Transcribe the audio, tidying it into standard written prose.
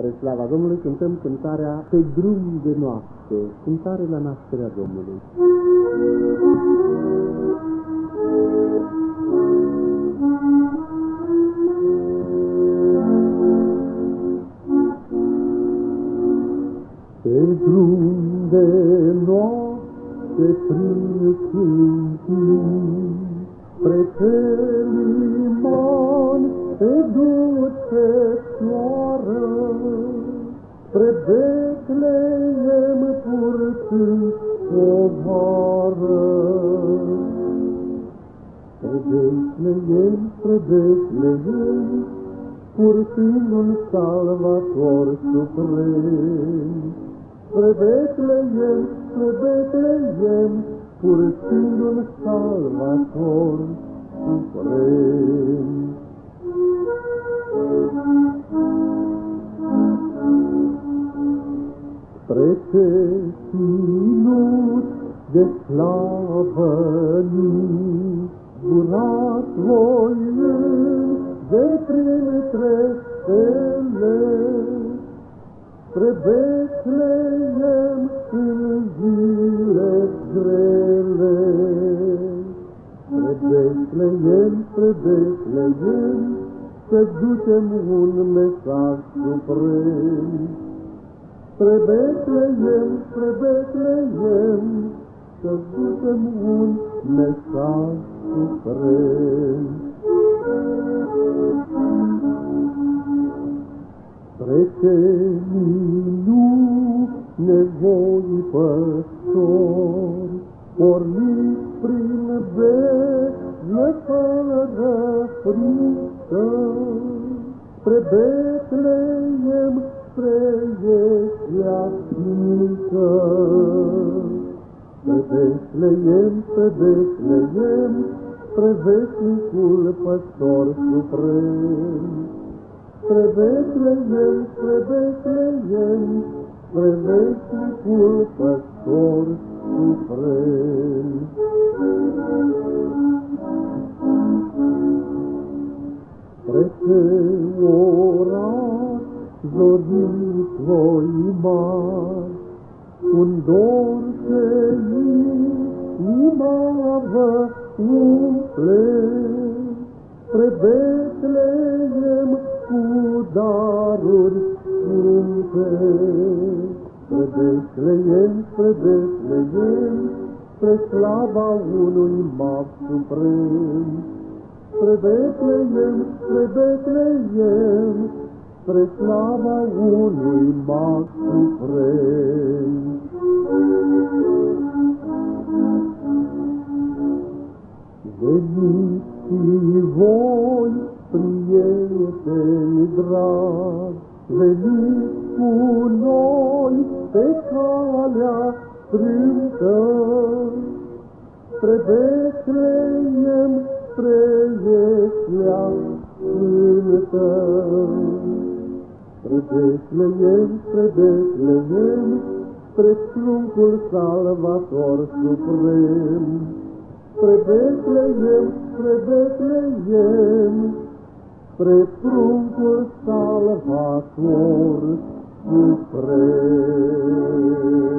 Spre slava Domnului cântăm cântarea Pe drum de noapte, cântare la nașterea Domnului. Pe drum de noapte prin câmpii, spre Celiman te duce soară, spre Betleem purtând povară. Spre Betleem, purtând un salvator suprem. Spre Betleem, purtând un salvator suprem. Spre ce ținut de slavă burat voi de printre stele, spre Betleem în zile grele. Spre Betleem, să ducem un mesaj suprem. Spre Betleem, să ducem un mesaj suprem. Spre ce minuni nevoi păstori, porniți prin bezne fără frică, spre Betleem, spre Ieslea mică. Spre Betleem, spre veșnicul păstor suprem. Spre Betleem, spre veșnicul păstor suprem. Spre ce oraș zorit voi mari, un dor ce inima vă umple. Spre Betleem cu daruri scumpe. Spre Betleem, spre slava unui mag suprem. Spre Betleem, spre slava unui mag suprem. Veniți și voi, prieteni dragi, veniți cu noi pe calea strâmtă. Spre Betleem, spre Ieslea sfântă. Spre Betleem, spre pruncul salvator suprem. Spre Betleem, spre pruncul salvator suprem.